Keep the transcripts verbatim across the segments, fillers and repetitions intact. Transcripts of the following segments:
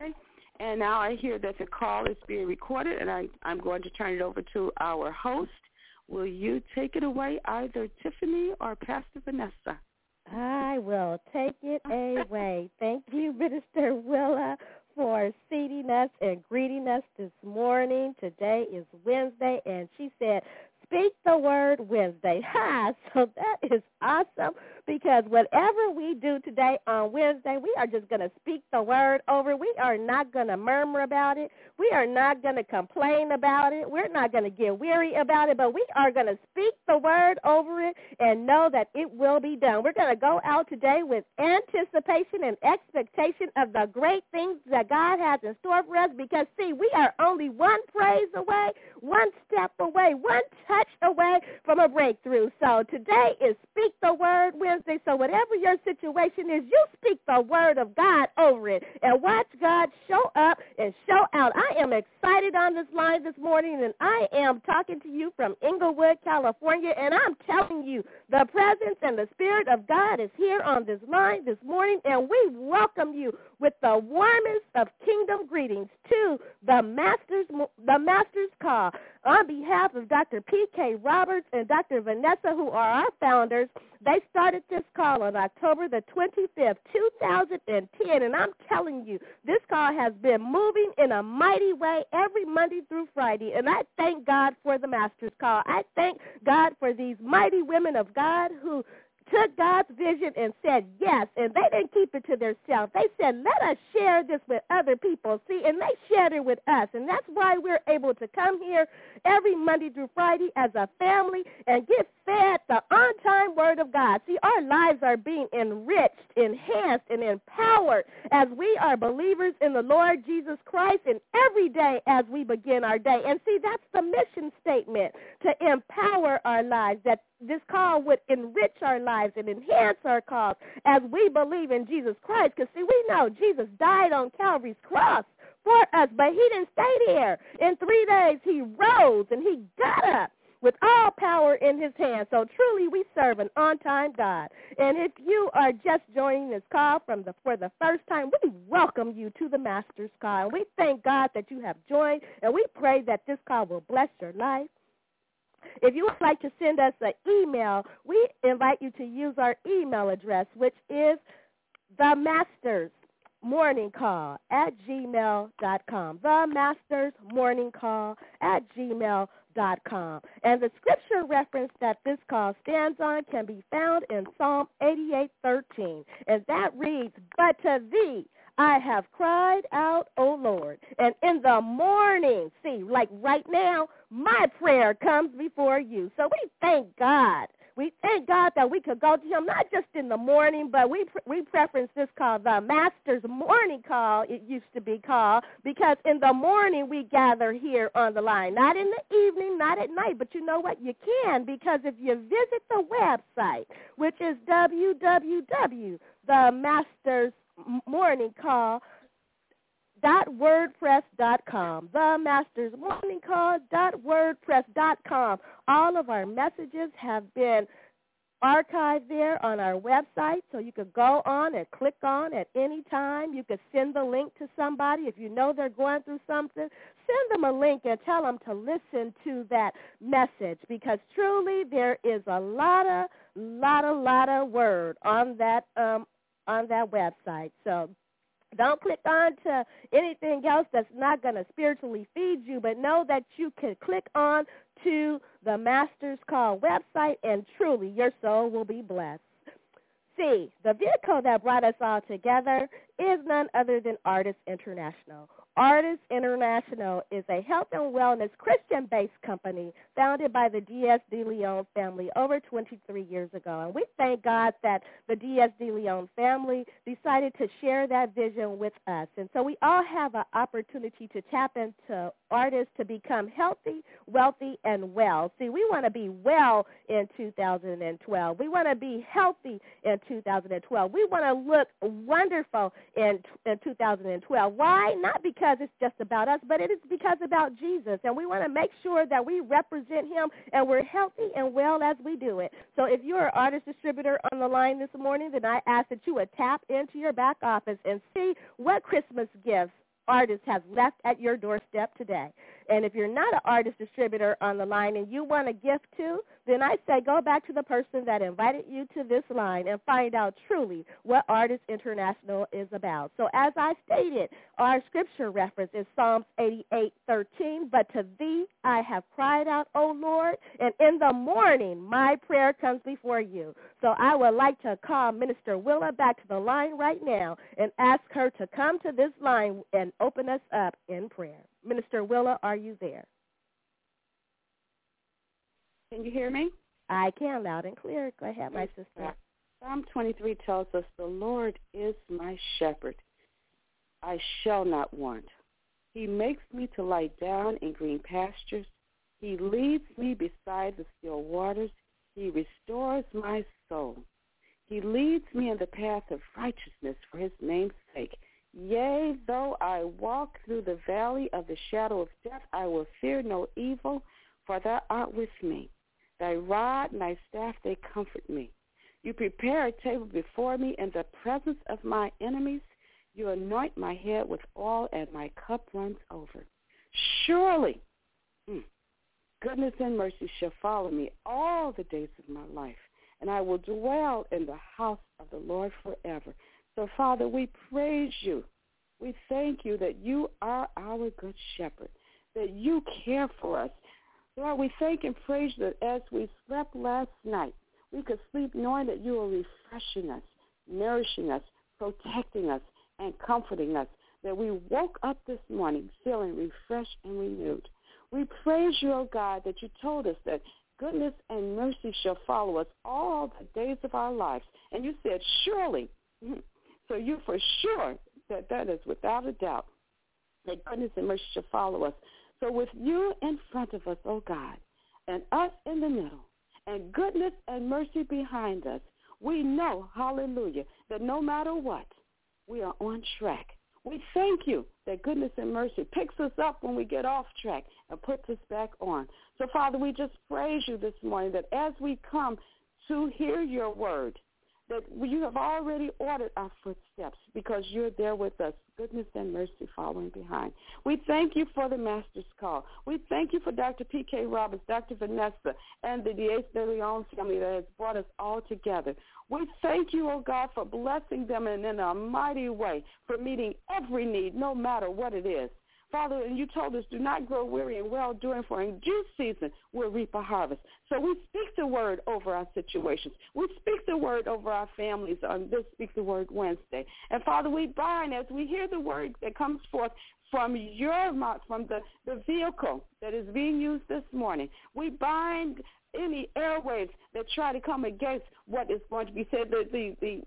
Okay. And now I hear that the call is being recorded, and I, I'm going to turn it over to our host. Will you take it away, either Tiffany or Pastor Vanessa? I will take it away. Thank you, Minister Willa, for seating us and greeting us this morning. Today is Wednesday, and she said, Speak the Word Wednesday. Ha! So that is awesome, because whatever we do today on Wednesday, we are just going to speak the Word over. We are not going to murmur about it. We are not going to complain about it. We're not going to get weary about it, but we are going to speak the Word over it and know that it will be done. We're going to go out today with anticipation and expectation of the great things that God has in store for us, because, see, we are only one praise away, one step away, one touch away from a breakthrough. So today is Speak the Word Wednesday. So whatever your situation is, you speak the Word of God over it and watch God show up and show out. I am excited on this line this morning, and I am talking to you from Inglewood, California, and I'm telling you, the presence and the Spirit of God is here on this line this morning, and we welcome you with the warmest of kingdom greetings to the Master's, the Master's Call. On behalf of Doctor P K Roberts and Doctor Vanessa, who are our founders, they started this call on October the twenty-fifth, two thousand ten, and I'm telling you, this call has been moving in a mighty way every Monday through Friday, and I thank God for the Master's Call. I thank God for these mighty women of God who took God's vision and said yes, and they didn't keep it to themselves. They said, let us share this with other people. See, and they shared it with us, and that's why we're able to come here every Monday through Friday as a family and get fed the on-time Word of God. See, our lives are being enriched, enhanced, and empowered as we are believers in the Lord Jesus Christ, and every day as we begin our day. And see, that's the mission statement, to empower our lives, that this call would enrich our lives and enhance our cause as we believe in Jesus Christ. Because, see, we know Jesus died on Calvary's cross for us, but he didn't stay there. In three days, he rose, and he got up with all power in his hand. So truly we serve an on-time God. And if you are just joining this call from the, for the first time, we welcome you to the Master's Call. And we thank God that you have joined, and we pray that this call will bless your life. If you would like to send us an email, we invite you to use our email address, which is the Masters Morning Call at gmail dot com. The Masters Morning Call at gmail dot com. And the scripture reference that this call stands on can be found in Psalm eighty-eight thirteen, and that reads, "But to thee I have cried out, O Lord, and in the morning," see, like right now, my prayer comes before you. So we thank God. We thank God that we could go to him not just in the morning, but we we preference this call, the Master's Morning Call, it used to be called, because in the morning we gather here on the line. Not in the evening, not at night, but you know what? You can, because if you visit the website, which is w w w dot the masters morning call dot wordpress dot com, the masters morning call dot wordpress dot com. All of our messages have been archived there on our website, so you could go on and click on at any time. You could send the link to somebody if you know they're going through something. Send them a link and tell them to listen to that message, because truly there is a lot of, lot of, lot of word on that um, on that website. So don't click on to anything else that's not going to spiritually feed you, but know that you can click on to the Master's Call website, and truly your soul will be blessed. See, the vehicle that brought us all together is none other than Artists International. Artists International is a health and wellness Christian-based company founded by the D S De Leon family over twenty-three years ago. And we thank God that the D S De Leon family decided to share that vision with us. And so we all have an opportunity to tap into artists to become healthy, wealthy, and well. See, we want to be well in two thousand twelve. We want to be healthy in two thousand twelve. We want to look wonderful in, in two thousand twelve. Why? Not because it's just about us, but it is because about Jesus. And we want to make sure that we represent him and we're healthy and well as we do it. So if you're an artist distributor on the line this morning, then I ask that you would tap into your back office and see what Christmas gifts artist has left at your doorstep today. And if you're not an artist distributor on the line and you want a gift too, then I say go back to the person that invited you to this line and find out truly what Artists International is about. So as I stated, our scripture reference is Psalms eighty-eight thirteen, but to thee I have cried out, O Lord, and in the morning my prayer comes before you. So I would like to call Minister Willa back to the line right now and ask her to come to this line and open us up in prayer. Minister Willa, are you there? Can you hear me? I can, loud and clear. Go ahead, my sister. Psalm twenty-three tells us, the Lord is my shepherd. I shall not want. He makes me to lie down in green pastures. He leads me beside the still waters. He restores my soul. He leads me in the path of righteousness for his name's sake. Yea, though I walk through the valley of the shadow of death, I will fear no evil, for thou art with me. Thy rod and thy staff, they comfort me. You prepare a table before me in the presence of my enemies. You anoint my head with oil, and my cup runs over. Surely, mm, goodness and mercy shall follow me all the days of my life, and I will dwell in the house of the Lord forever. So, Father, we praise you. We thank you that you are our good shepherd, that you care for us. Lord, we thank and praise you that as we slept last night, we could sleep knowing that you are refreshing us, nourishing us, protecting us, and comforting us, that we woke up this morning feeling refreshed and renewed. We praise you, O God, that you told us that goodness and mercy shall follow us all the days of our lives. And you said, surely. So you for sure that that is without a doubt that goodness and mercy shall follow us. So with you in front of us, oh God, and us in the middle, and goodness and mercy behind us, we know, hallelujah, that no matter what, we are on track. We thank you that goodness and mercy picks us up when we get off track and puts us back on. So, Father, we just praise you this morning that as we come to hear your word, that you have already ordered our footsteps because you're there with us, goodness and mercy following behind. We thank you for the Master's Call. We thank you for Doctor P K Roberts, Doctor Vanessa, and the Diaz de Leon family that has brought us all together. We thank you, oh God, for blessing them in, in a mighty way, for meeting every need, no matter what it is. Father, and you told us, do not grow weary in well-doing, for in due season we'll reap a harvest. So we speak the word over our situations. We speak the word over our families on this Speak the Word Wednesday. And, Father, we bind as we hear the word that comes forth from your mouth, from the, the vehicle that is being used this morning. We bind any airwaves that try to come against what is going to be said, the, the, the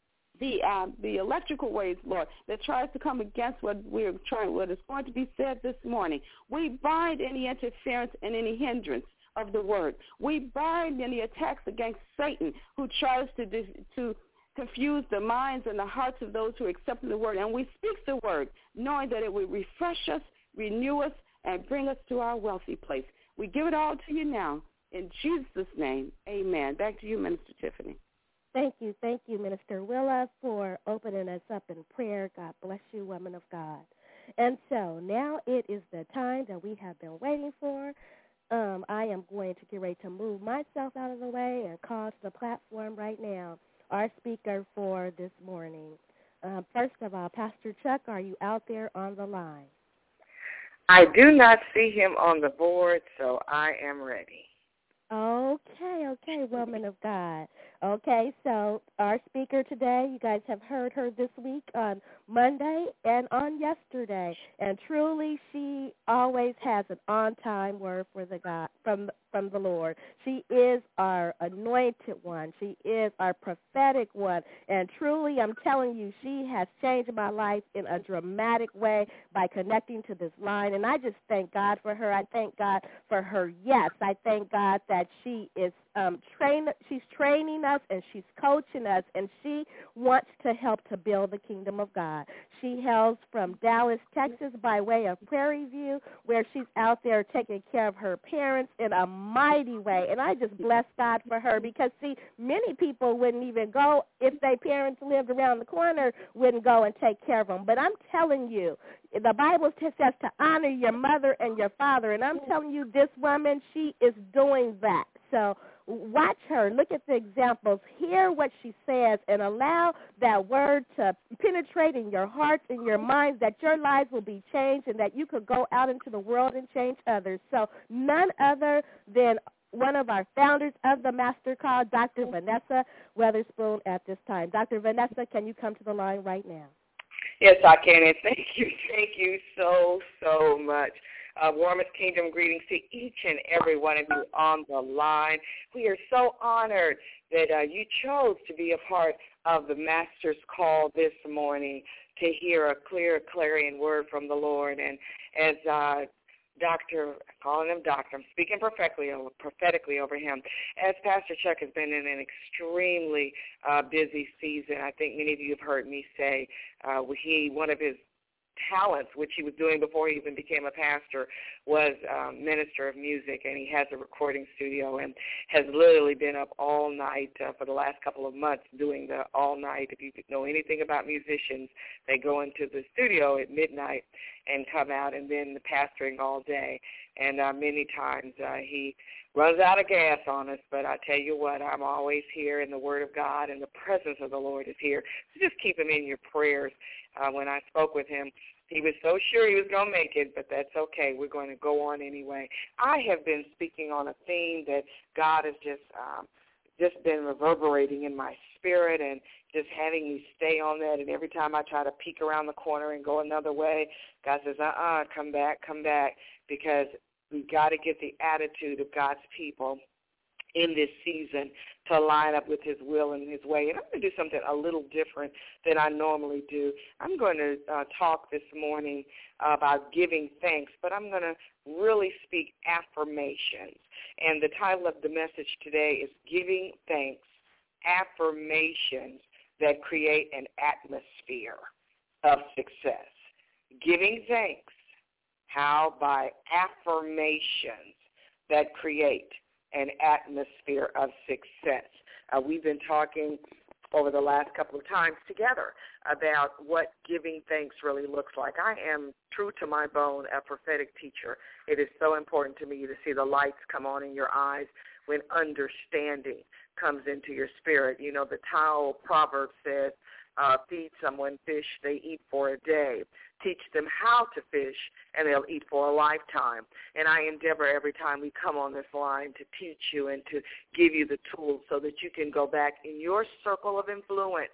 The um, the electrical waves, Lord, that tries to come against what we're trying, what is going to be said this morning. We bind any interference and any hindrance of the word. We bind any attacks against Satan, who tries to to confuse the minds and the hearts of those who accept the word. And we speak the word, knowing that it will refresh us, renew us, and bring us to our wealthy place. We give it all to you now. In Jesus' name, amen. Back to you, Minister Tiffany. Thank you. Thank you, Minister Willa, for opening us up in prayer. God bless you, woman of God. And so now it is the time that we have been waiting for. Um, I am going to get ready to move myself out of the way and call to the platform right now our speaker for this morning. Uh, first of all, Pastor Chuck, are you out there on the line? I do not see him on the board, so I am ready. Okay, okay, woman of God. Okay, so our speaker today, you guys have heard her this week on Monday and on yesterday, and truly she always has an on-time word for the God from from the Lord. She is our anointed one. She is our prophetic one, and truly, I'm telling you, she has changed my life in a dramatic way by connecting to this line, and I just thank God for her. I thank God for her yes. I thank God that she is um, train. She's training us, and she's coaching us, and she wants to help to build the kingdom of God. God. She hails from Dallas, Texas, by way of Prairie View, where she's out there taking care of her parents in a mighty way. And I just bless God for her because, see, many people wouldn't even go if their parents lived around the corner, wouldn't go and take care of them. But I'm telling you, the Bible says to honor your mother and your father, and I'm telling you, this woman, she is doing that. So watch her, look at the examples, hear what she says, and allow that word to penetrate in your hearts and your minds, that your lives will be changed and that you could go out into the world and change others. So none other than one of our founders of the Master Call, Doctor Vanessa Weatherspoon, at this time. Doctor Vanessa, can you come to the line right now? Yes, I can, and thank you, thank you so, so much. Uh, warmest kingdom greetings to each and every one of you on the line. We are so honored that uh, you chose to be a part of the Master's Call this morning to hear a clear, clarion word from the Lord. And as uh, Doctor, calling him Doctor, I'm speaking prophetically, prophetically over him. As Pastor Chuck has been in an extremely uh, busy season, I think many of you have heard me say uh, he, one of his talents, which he was doing before he even became a pastor, was um, minister of music, and he has a recording studio and has literally been up all night uh, for the last couple of months doing the all night. If you know anything about musicians, they go into the studio at midnight and come out and then the pastoring all day. And uh, many times uh, he runs out of gas on us, but I tell you what, I'm always here in the Word of God, and the presence of the Lord is here. So just keep him in your prayers. Uh, when I spoke with him, he was so sure he was going to make it, but that's okay. We're going to go on anyway. I have been speaking on a theme that God has just um, just been reverberating in my spirit and just having me stay on that. And every time I try to peek around the corner and go another way, God says, uh-uh, come back, come back, because we've got to get the attitude of God's people in this season to line up with his will and his way. And I'm going to do something a little different than I normally do. I'm going to uh, talk this morning uh, about giving thanks, but I'm going to really speak affirmations. And the title of the message today is Giving Thanks, Affirmations that Create an Atmosphere of Success. Giving thanks, how by affirmations that create an atmosphere of success. Uh, we've been talking over the last couple of times together about what giving thanks really looks like. I am, true to my bone, a prophetic teacher. It is so important to me to see the lights come on in your eyes when understanding comes into your spirit. You know, the Tao proverb says, uh, feed someone fish they eat for a day. Teach them how to fish, and they'll eat for a lifetime. And I endeavor every time we come on this line to teach you and to give you the tools so that you can go back in your circle of influence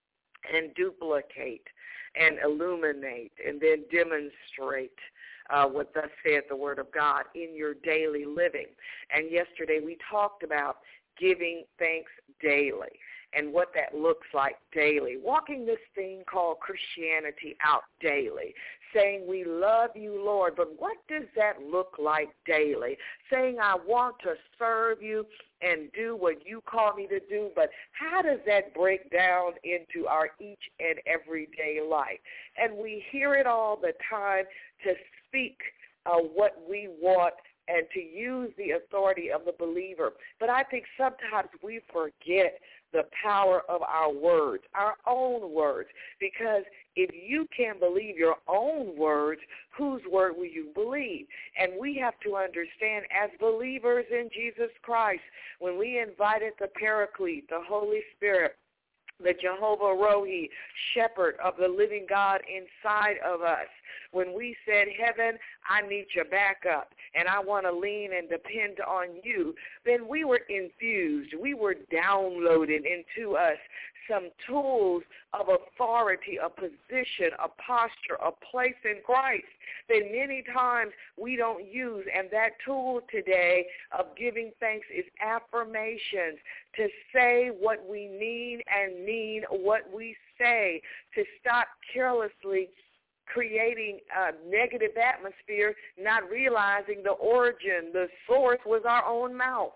and duplicate and illuminate and then demonstrate uh, what thus saith the Word of God in your daily living. And yesterday we talked about giving thanks daily and what that looks like daily, walking this thing called Christianity out daily, saying we love you, Lord, but what does that look like daily? Saying I want to serve you and do what you call me to do, but how does that break down into our each and everyday life? And we hear it all the time to speak uh, what we want and to use the authority of the believer. But I think sometimes we forget the power of our words, our own words, because if you can't believe your own words, whose word will you believe? And we have to understand, as believers in Jesus Christ, when we invited the Paraclete, the Holy Spirit, the Jehovah Rohi, shepherd of the living God inside of us, when we said, heaven, I need your backup, and I want to lean and depend on you, then we were infused. We were downloaded into us some tools of authority, a position, a posture, a place in Christ that many times we don't use. And that tool today of giving thanks is affirmations, to say what we mean and mean what we say, to stop carelessly creating a negative atmosphere, not realizing the origin, the source was our own mouth.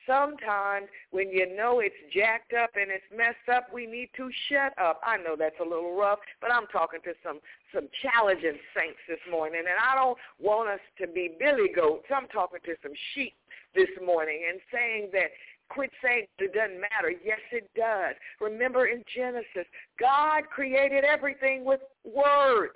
sometimes when you know it's jacked up and it's messed up, we need to shut up. I know that's a little rough, but I'm talking to some, some challenging saints this morning, and I don't want us to be billy goats. I'm talking to some sheep this morning and saying that quit saying it doesn't matter. Yes, it does. Remember in Genesis, God created everything with words.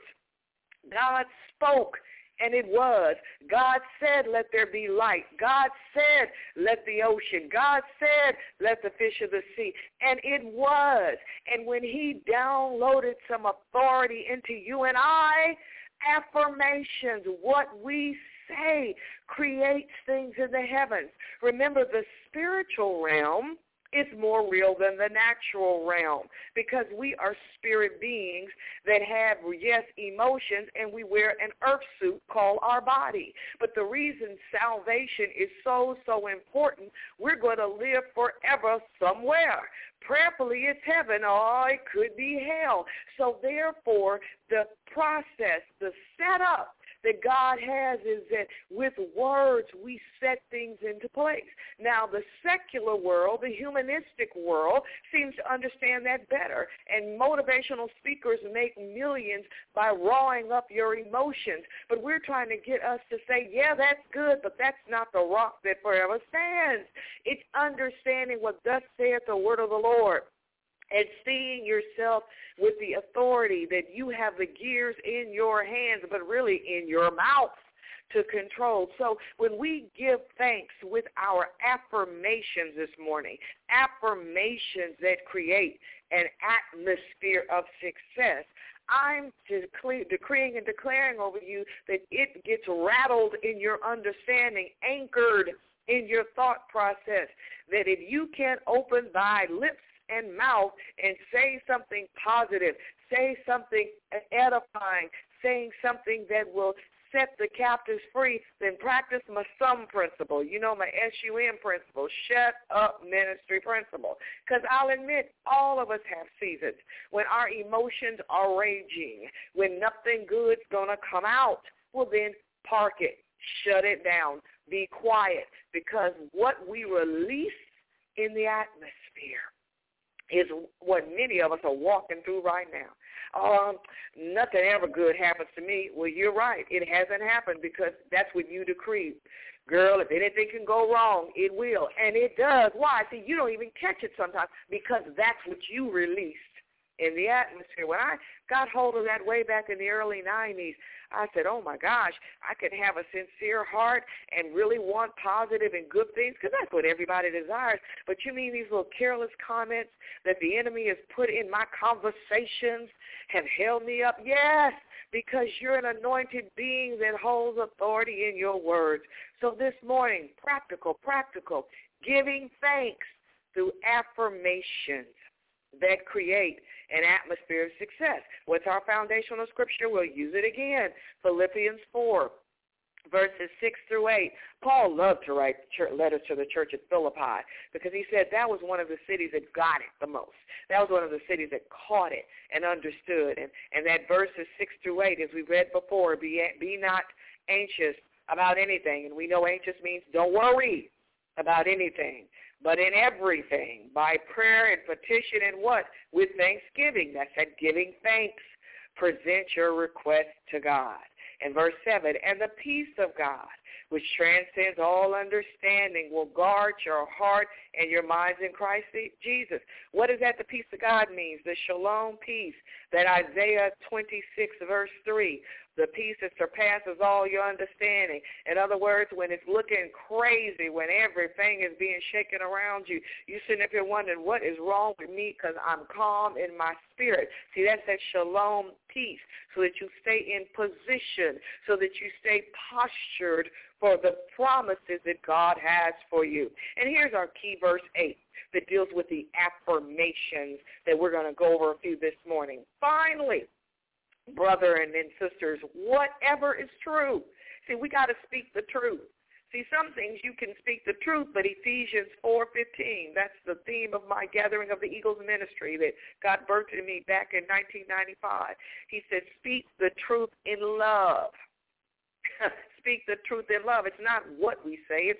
God spoke, and it was. God said, let there be light. God said, let the ocean. God said, let the fish of the sea. And it was. And when he downloaded some authority into you and I, affirmations, what we say creates things in the heavens. Remember, the spiritual realm is more real than the natural realm because we are spirit beings that have, yes, emotions, and we wear an earth suit called our body. But the reason salvation is so, so important, we're going to live forever somewhere. Prayerfully, it's heaven, or it could be hell. So therefore, the process, the setup that God has is that with words we set things into place. Now, the secular world, the humanistic world, seems to understand that better. And motivational speakers make millions by rawing up your emotions. But we're trying to get us to say, yeah, that's good, but that's not the rock that forever stands. It's understanding what thus saith the word of the Lord. And seeing yourself with the authority that you have the gears in your hands, but really in your mouth to control. So when we give thanks with our affirmations this morning, affirmations that create an atmosphere of success, I'm decre- decreeing and declaring over you that it gets rattled in your understanding, anchored in your thought process, that if you can't open thy lips and mouth and say something positive, say something edifying, saying something that will set the captives free, then practice my SUM principle, you know, my S U M principle, shut up ministry principle. Because I'll admit, all of us have seasons when our emotions are raging, when nothing good's going to come out. Well, then park it, shut it down, be quiet, because what we release in the atmosphere is what many of us are walking through right now. Um, nothing ever good happens to me. Well, you're right. It hasn't happened because that's what you decreed. Girl, if anything can go wrong, it will. And it does. Why? See, you don't even catch it sometimes because that's what you released in the atmosphere. When I got hold of that way back in the early nineties, I said, oh, my gosh, I could have a sincere heart and really want positive and good things because that's what everybody desires. But you mean these little careless comments that the enemy has put in my conversations have held me up? Yes, because you're an anointed being that holds authority in your words. So this morning, practical, practical, giving thanks through affirmations that create an atmosphere of success. What's our foundational scripture? We'll use it again. Philippians four, verses six through eight. Paul loved to write letters to the church at Philippi because he said that was one of the cities that got it the most. That was one of the cities that caught it and understood. And, and that verses six through eight, as we read before, be, be not anxious about anything. And we know anxious means don't worry about anything, but in everything, by prayer and petition and what? With thanksgiving. That's that giving thanks. Present your request to God. And verse seven, and the peace of God, which transcends all understanding, will guard your heart and your minds in Christ Jesus. What is that the peace of God means? The shalom peace that Isaiah twenty-six, verse three, the peace that surpasses all your understanding. In other words, when it's looking crazy, when everything is being shaken around you, you sitting up here wondering, what is wrong with me because I'm calm in my spirit. See, that's that shalom peace, so that you stay in position, so that you stay postured for the promises that God has for you. And here's our key verse eight that deals with the affirmations that we're going to go over a few this morning. Finally, brother and then sisters, whatever is true. See, we got to speak the truth. See, some things you can speak the truth, but Ephesians four fifteen, that's the theme of my Gathering of the Eagles ministry that got birthed in me back in nineteen ninety-five. He said, speak the truth in love. Speak the truth in love. It's not what we say, it's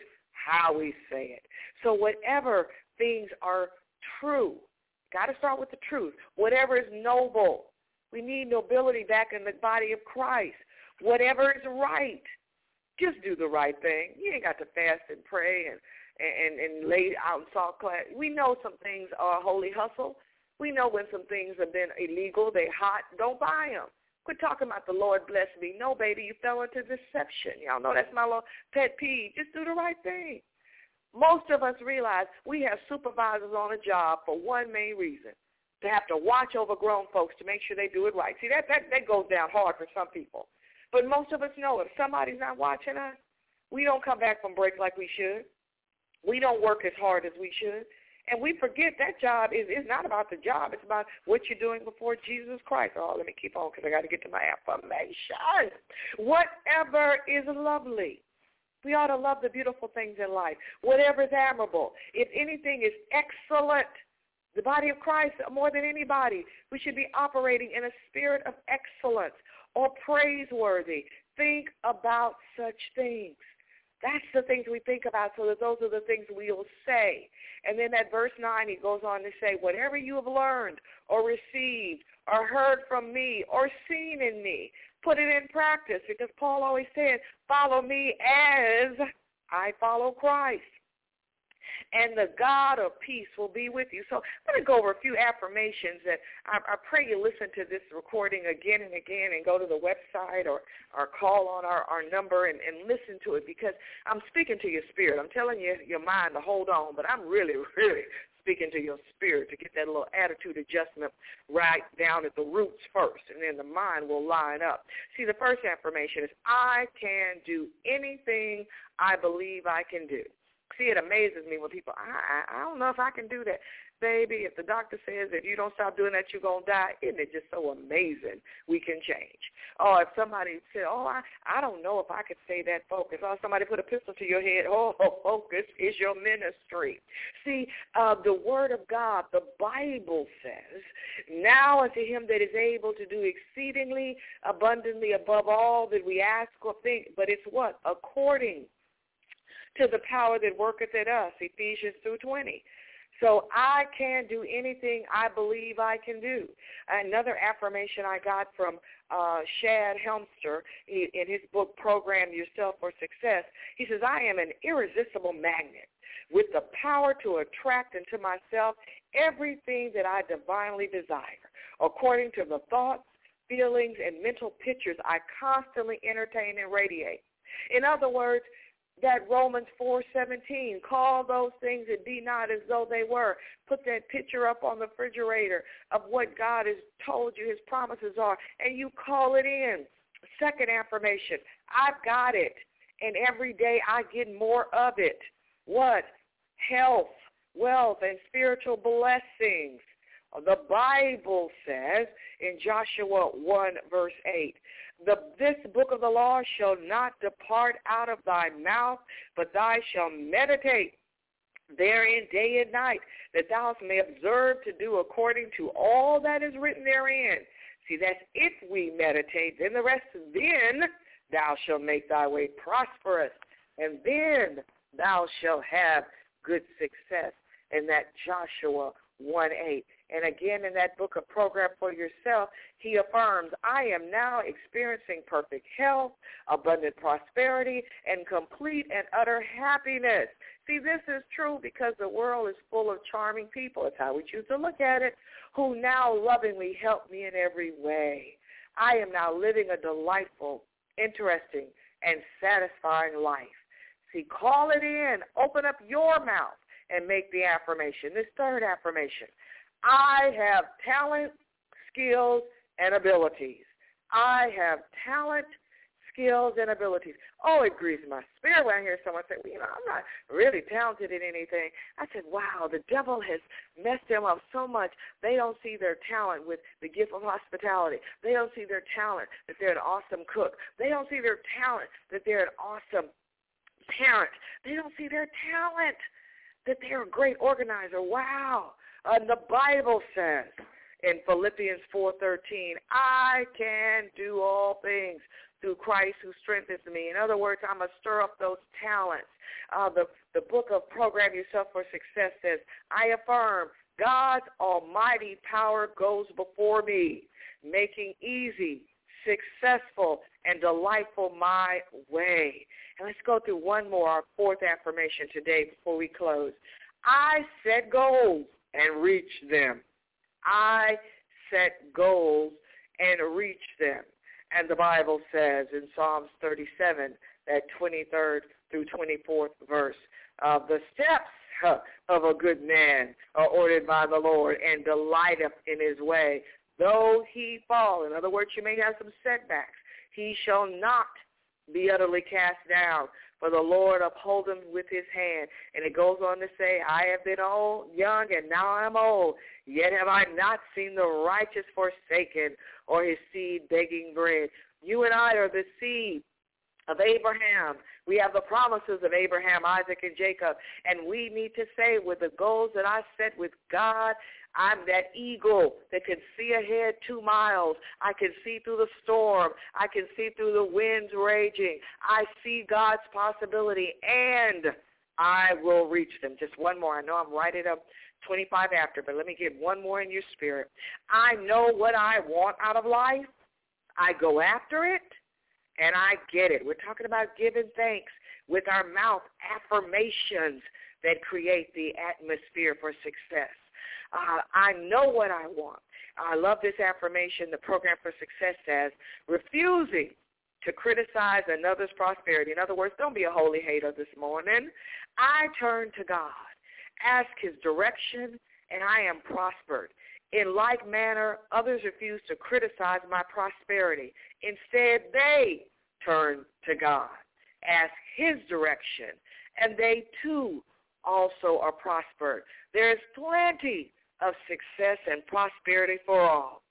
how we say it. So whatever things are true, got to start with the truth. Whatever is noble, we need nobility back in the body of Christ. Whatever is right, just do the right thing. You ain't got to fast and pray and, and, and lay out in salt class. We know some things are holy hustle. We know when some things have been illegal, they hot, don't buy them. Quit talking about the Lord bless me. No, baby, you fell into deception. Y'all know that's my little pet peeve. Just do the right thing. Most of us realize we have supervisors on a job for one main reason, to have to watch over grown folks to make sure they do it right. See, that, that, that goes down hard for some people. But most of us know if somebody's not watching us, we don't come back from break like we should. We don't work as hard as we should. And we forget that job is, is not about the job. It's about what you're doing before Jesus Christ. Oh, let me keep on because I got to get to my affirmation. Whatever is lovely. We ought to love the beautiful things in life. Whatever is admirable. If anything is excellent, the body of Christ, more than anybody, we should be operating in a spirit of excellence or praiseworthy. Think about such things. That's the things we think about, so that those are the things we will say. And then at verse nine, he goes on to say, whatever you have learned or received or heard from me or seen in me, put it in practice, because Paul always said, follow me as I follow Christ. And the God of peace will be with you. So I'm going to go over a few affirmations that I, I pray you listen to this recording again and again and go to the website or, or call on our, our number and, and listen to it, because I'm speaking to your spirit. I'm telling you, your mind to hold on, but I'm really, really speaking to your spirit to get that little attitude adjustment right down at the roots first, and then the mind will line up. See, the first affirmation is, I can do anything I believe I can do. See, it amazes me when people, I, I I don't know if I can do that. Baby, if the doctor says if you don't stop doing that, you're going to die, isn't it just so amazing we can change? Or if somebody said, oh, I, I don't know if I could stay that focused. Or somebody put a pistol to your head, oh, focus is your ministry. See, uh, the word of God, the Bible says, now unto him that is able to do exceedingly abundantly above all that we ask or think, but it's what? According to the power that worketh in us, Ephesians two twenty. So I can do anything I believe I can do. Another affirmation I got from uh, Shad Helmster he, in his book, Program Yourself for Success, he says, I am an irresistible magnet with the power to attract into myself everything that I divinely desire, according to the thoughts, feelings, and mental pictures I constantly entertain and radiate. In other words, that Romans four seventeen, call those things that be not as though they were. Put that picture up on the refrigerator of what God has told you his promises are, and you call it in. Second affirmation, I've got it, and every day I get more of it. What? Health, wealth, and spiritual blessings. The Bible says in Joshua one, verse eight, The, this book of the law shall not depart out of thy mouth, but thou shalt meditate therein day and night, that thou may observe to do according to all that is written therein. See, that's if we meditate. Then the rest, then thou shalt make thy way prosperous, and then thou shalt have good success. In that Joshua one eight. And again, in that book of Program for Yourself, he affirms, I am now experiencing perfect health, abundant prosperity, and complete and utter happiness. See, this is true because the world is full of charming people, it's how we choose to look at it, who now lovingly help me in every way. I am now living a delightful, interesting, and satisfying life. See, call it in. Open up your mouth and make the affirmation. This third affirmation, I have talent, skills, and abilities. I have talent, skills, and abilities. Oh, it grieves my spirit when I hear someone say, well, you know, I'm not really talented in anything. I said, wow, the devil has messed them up so much. They don't see their talent with the gift of hospitality. They don't see their talent that they're an awesome cook. They don't see their talent that they're an awesome parent. They don't see their talent that they're a great organizer. Wow. Uh, the Bible says in Philippians four thirteen, I can do all things through Christ who strengthens me. In other words, I'm going to stir up those talents. Uh, the, the book of Program Yourself for Success says, I affirm God's almighty power goes before me, making easy, successful, and delightful my way. And let's go through one more, our fourth affirmation today before we close. I set goals and reach them. I set goals and reach them. And the Bible says in Psalms thirty-seven, that twenty-third through twenty-fourth verse, uh, the steps uh, of a good man are ordered by the Lord, and delighteth in his way. Though he fall, in other words, you may have some setbacks, he shall not be utterly cast down, for the Lord uphold him with his hand. And it goes on to say, I have been old, young, and now I am old, yet have I not seen the righteous forsaken, or his seed begging bread. You and I are the seed of Abraham. We have the promises of Abraham, Isaac, and Jacob, and we need to say, with the goals that I set with God, I'm that eagle that can see ahead two miles. I can see through the storm. I can see through the winds raging. I see God's possibility, and I will reach them. Just one more. I know I'm right at a twenty-five after, but let me get one more in your spirit. I know what I want out of life. I go after it, and I get it. We're talking about giving thanks with our mouth, affirmations that create the atmosphere for success. Uh, I know what I want. I love this affirmation. The Program for Success says, refusing to criticize another's prosperity. In other words, don't be a holy hater this morning. I turn to God, ask his direction, and I am prospered. In like manner, others refuse to criticize my prosperity. Instead, they turn to God, ask his direction, and they too also are prospered. There is plenty of success and prosperity for all.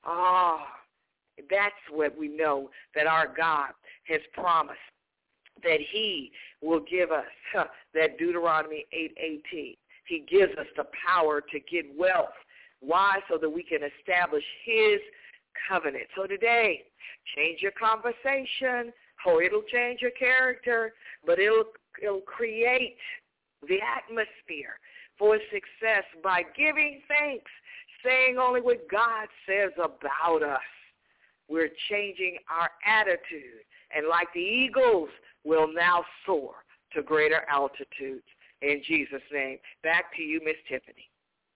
Ah, that's what we know, that our God has promised, that he will give us huh, that Deuteronomy eight eighteen. He gives us the power to get wealth. Why? So that we can establish his covenant. So today, change your conversation. Oh, it'll change your character, but it'll, it'll create the atmosphere for success by giving thanks, saying only what God says about us. We're changing our attitude, and like the eagles, we'll now soar to greater altitudes. In Jesus' name, back to you, Miss Tiffany.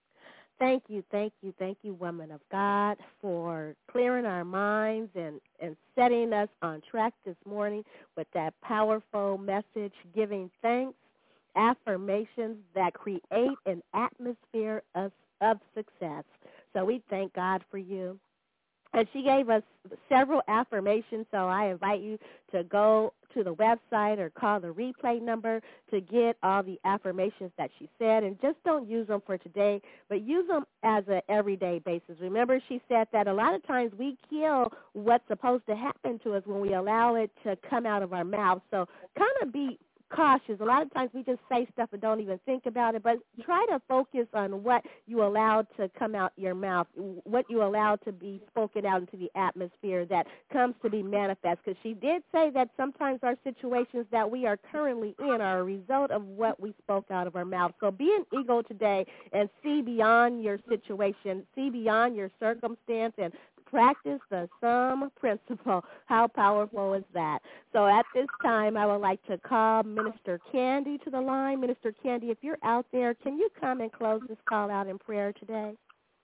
Thank you, thank you, thank you, woman of God, for clearing our minds and, and setting us on track this morning with that powerful message, giving thanks, affirmations that create an atmosphere of, of success. So we thank God for you. And she gave us several affirmations, so I invite you to go to the website or call the replay number to get all the affirmations that she said. And just don't use them for today, but use them as an everyday basis. Remember, she said that a lot of times we kill what's supposed to happen to us when we allow it to come out of our mouth. So kind of be cautious. A lot of times we just say stuff and don't even think about it, but try to focus on what you allow to come out your mouth, what you allow to be spoken out into the atmosphere that comes to be manifest. Because she did say that sometimes our situations that we are currently in are a result of what we spoke out of our mouth. So be an eagle today and see beyond your situation, see beyond your circumstance, and practice the sum principle. How powerful is that? So at this time, I would like to call Minister Candy to the line. Minister Candy, if you're out there, can you come and close this call out in prayer today?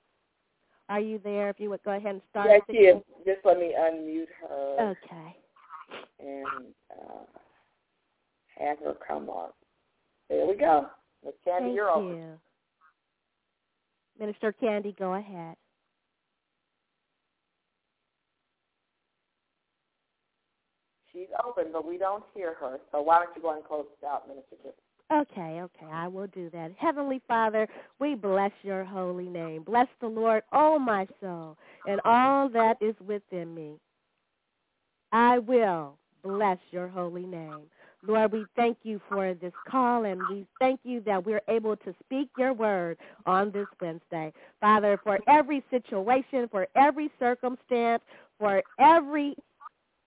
Are you there? If you would go ahead and start. Yes, she is. Just let me unmute her. Okay. And uh, have her come on. There we go. Miss Candy, Thank you're open. you. Minister Candy, go ahead. She's open, but we don't hear her. So why don't you go and close this out, Minister Tiffany? Okay, okay, I will do that. Heavenly Father, we bless your holy name. Bless the Lord, oh my soul, and all that is within me. I will bless your holy name. Lord, we thank you for this call, and we thank you that we're able to speak your word on this Wednesday. Father, for every situation, for every circumstance, for every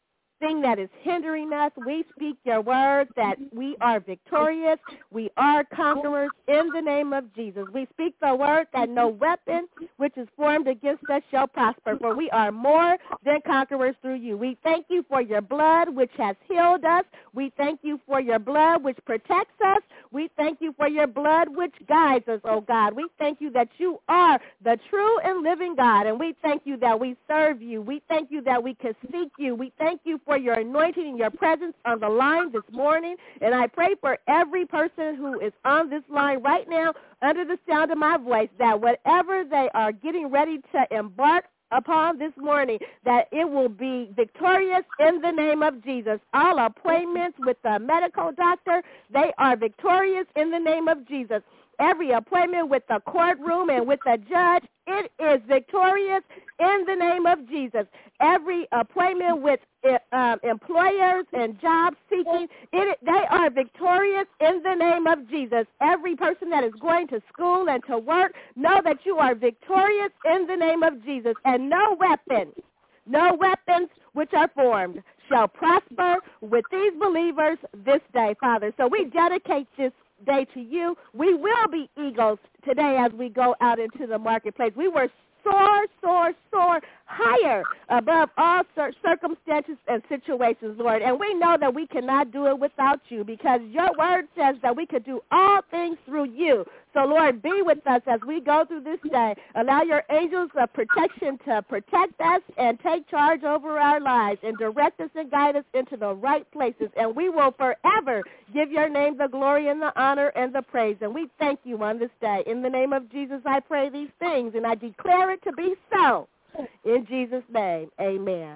anything that is hindering us, we speak your word that we are victorious, we are conquerors in the name of Jesus. We speak the word that no weapon which is formed against us shall prosper, for we are more than conquerors through you. We thank you for your blood which has healed us. We thank you for your blood which protects us. We thank you for your blood which guides us, oh God. We thank you that you are the true and living God, and we thank you that we serve you. We thank you that we can seek you. We thank you for your anointing and your presence on the line this morning, and I pray for every person who is on this line right now under the sound of my voice that whatever they are getting ready to embark upon this morning, that it will be victorious in the name of Jesus. All appointments with the medical doctor, they are victorious in the name of Jesus. Every appointment with the courtroom and with the judge, it is victorious in the name of Jesus. Every appointment with uh, employers and job seeking, it, they are victorious in the name of Jesus. Every person that is going to school and to work, know that you are victorious in the name of Jesus. And no weapon, no weapons which are formed shall prosper with these believers this day, Father. So we dedicate this day to you. We will be eagles today as we go out into the marketplace. We were soar, soar, soar higher above all cir- circumstances and situations, Lord. And we know that we cannot do it without you, because your word says that we could do all things through you. So, Lord, be with us as we go through this day. Allow your angels of protection to protect us and take charge over our lives and direct us and guide us into the right places. And we will forever give your name the glory and the honor and the praise. And we thank you on this day. In the name of Jesus, I pray these things, and I declare it to be so. In Jesus' name, amen.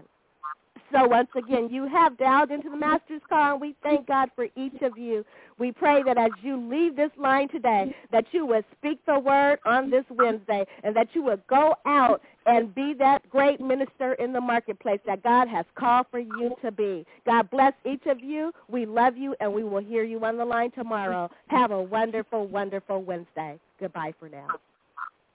So once again, you have dialed into the Master's Call, and we thank God for each of you. We pray that as you leave this line today, that you would speak the word on this Wednesday, and that you would go out and be that great minister in the marketplace that God has called for you to be. God bless each of you. We love you, and we will hear you on the line tomorrow. Have a wonderful, wonderful Wednesday. Goodbye for now.